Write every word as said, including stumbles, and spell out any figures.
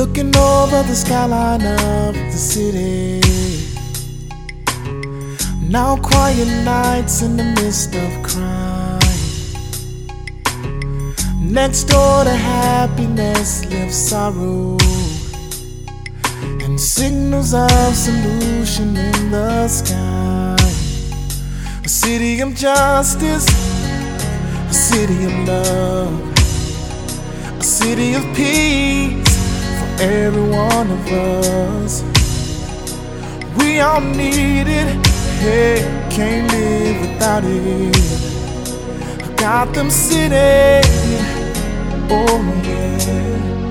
looking over the skyline of the city. Now quiet nights in the midst of crime. Next door to happiness lives sorrow, and signals of solution in the sky. A city of justice, a city of love, a city of peace for every one of us. We all need it, hey, can't live without it. Gotham City, oh yeah.